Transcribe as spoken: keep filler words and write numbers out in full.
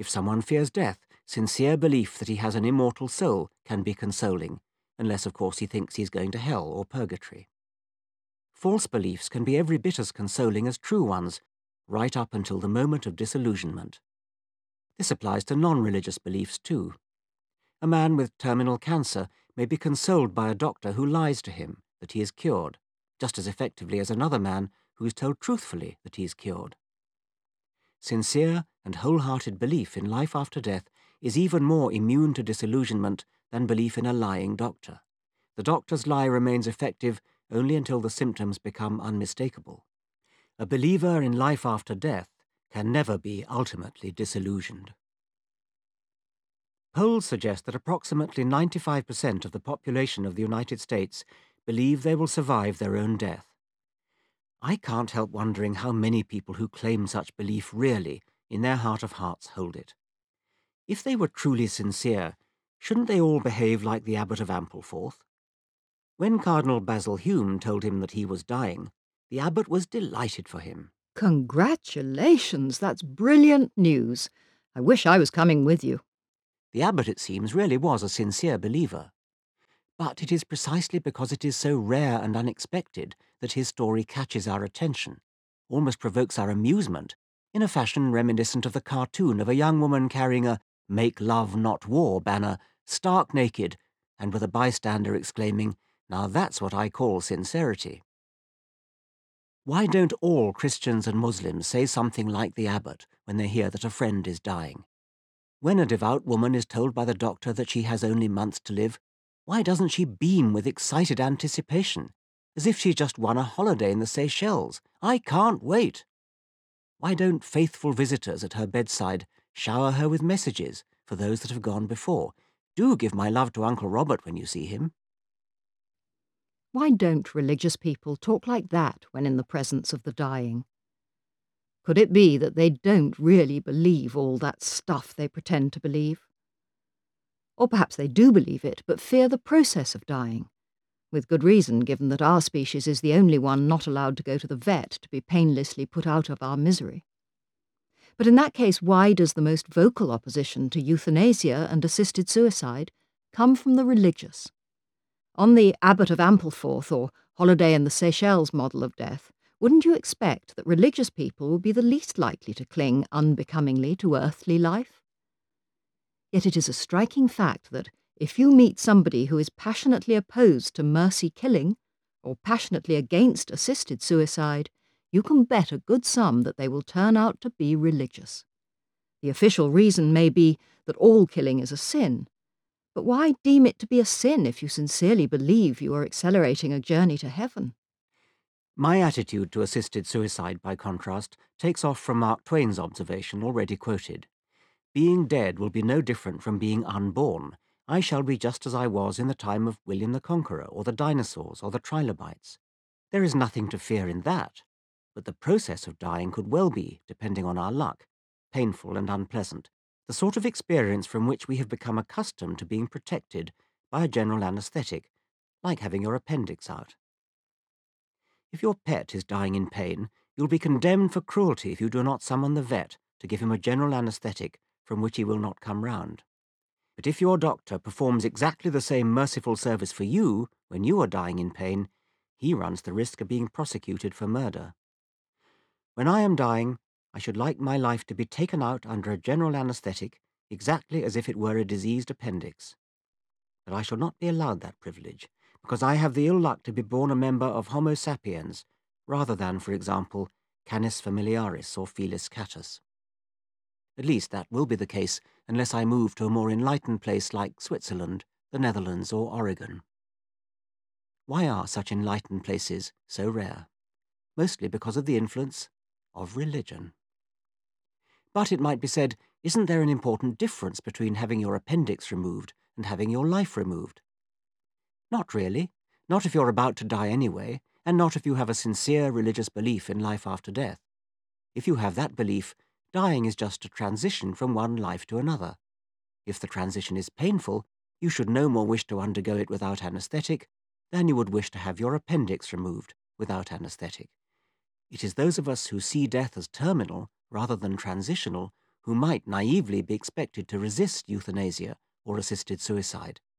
If someone fears death, sincere belief that he has an immortal soul can be consoling, unless of course he thinks he's going to hell or purgatory. False beliefs can be every bit as consoling as true ones, right up until the moment of disillusionment. This applies to non-religious beliefs too. A man with terminal cancer may be consoled by a doctor who lies to him that he is cured, just as effectively as another man who is told truthfully that he is cured. Sincere and wholehearted belief in life after death is even more immune to disillusionment than belief in a lying doctor. The doctor's lie remains effective only until the symptoms become unmistakable. A believer in life after death can never be ultimately disillusioned. Polls suggest that approximately ninety-five percent of the population of the United States believe they will survive their own death. I can't help wondering how many people who claim such belief really, in their heart of hearts, hold it. If they were truly sincere, shouldn't they all behave like the Abbot of Ampleforth? When Cardinal Basil Hume told him that he was dying, the abbot was delighted for him. Congratulations, that's brilliant news. I wish I was coming with you. The abbot, it seems, really was a sincere believer. But it is precisely because it is so rare and unexpected that his story catches our attention, almost provokes our amusement, in a fashion reminiscent of the cartoon of a young woman carrying a "Make Love Not War" banner, stark naked, and with a bystander exclaiming, "Now that's what I call sincerity." Why don't all Christians and Muslims say something like the abbot when they hear that a friend is dying? When a devout woman is told by the doctor that she has only months to live, why doesn't she beam with excited anticipation, as if she just won a holiday in the Seychelles? I can't wait! Why don't faithful visitors at her bedside shower her with messages for those that have gone before? Do give my love to Uncle Robert when you see him. Why don't religious people talk like that when in the presence of the dying? Could it be that they don't really believe all that stuff they pretend to believe? Or perhaps they do believe it, but fear the process of dying, with good reason, given that our species is the only one not allowed to go to the vet to be painlessly put out of our misery. But in that case, why does the most vocal opposition to euthanasia and assisted suicide come from the religious? On the Abbot of Ampleforth or Holiday in the Seychelles model of death, wouldn't you expect that religious people would be the least likely to cling unbecomingly to earthly life? Yet it is a striking fact that if you meet somebody who is passionately opposed to mercy killing or passionately against assisted suicide, you can bet a good sum that they will turn out to be religious. The official reason may be that all killing is a sin, but why deem it to be a sin if you sincerely believe you are accelerating a journey to heaven? My attitude to assisted suicide, by contrast, takes off from Mark Twain's observation already quoted. Being dead will be no different from being unborn. I shall be just as I was in the time of William the Conqueror, or the dinosaurs, or the trilobites. There is nothing to fear in that, but the process of dying could well be, depending on our luck, painful and unpleasant, the sort of experience from which we have become accustomed to being protected by a general anaesthetic, like having your appendix out. If your pet is dying in pain, you'll be condemned for cruelty if you do not summon the vet to give him a general anaesthetic from which he will not come round. But if your doctor performs exactly the same merciful service for you when you are dying in pain, he runs the risk of being prosecuted for murder. When I am dying, I should like my life to be taken out under a general anaesthetic exactly as if it were a diseased appendix. But I shall not be allowed that privilege, because I have the ill luck to be born a member of Homo sapiens, rather than, for example, Canis familiaris or Felis catus. At least that will be the case unless I move to a more enlightened place like Switzerland, the Netherlands, or Oregon. Why are such enlightened places so rare? Mostly because of the influence of religion. But it might be said, isn't there an important difference between having your appendix removed and having your life removed? Not really. Not if you're about to die anyway, and not if you have a sincere religious belief in life after death. If you have that belief, dying is just a transition from one life to another. If the transition is painful, you should no more wish to undergo it without anaesthetic than you would wish to have your appendix removed without anaesthetic. It is those of us who see death as terminal rather than transitional who might naively be expected to resist euthanasia or assisted suicide.